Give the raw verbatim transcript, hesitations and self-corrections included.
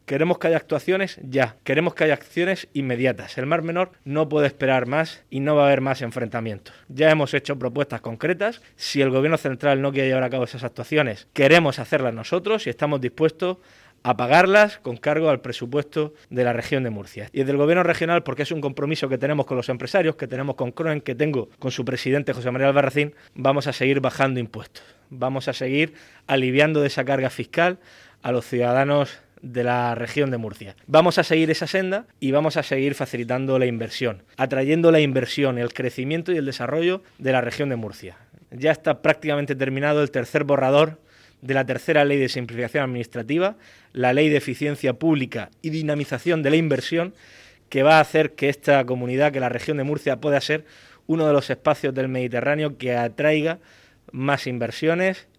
Queremos que haya actuaciones ya, queremos que haya acciones inmediatas. El Mar Menor no puede esperar más y no va a haber más enfrentamientos. Ya hemos hecho propuestas concretas. Si el Gobierno central no quiere llevar a cabo esas actuaciones, queremos hacerlas nosotros y estamos dispuestos a pagarlas con cargo al presupuesto de la región de Murcia. Y del Gobierno regional, porque es un compromiso que tenemos con los empresarios, que tenemos con Croen, que tengo con su presidente José María Albarracín, vamos a seguir bajando impuestos. Vamos a seguir aliviando de esa carga fiscal a los ciudadanos de la región de Murcia. Vamos a seguir esa senda y vamos a seguir facilitando la inversión, atrayendo la inversión, el crecimiento y el desarrollo de la región de Murcia. Ya está prácticamente terminado el tercer borrador de la tercera ley de simplificación administrativa, la ley de eficiencia pública y dinamización de la inversión, que va a hacer que esta comunidad, que la región de Murcia, pueda ser uno de los espacios del Mediterráneo que atraiga más inversiones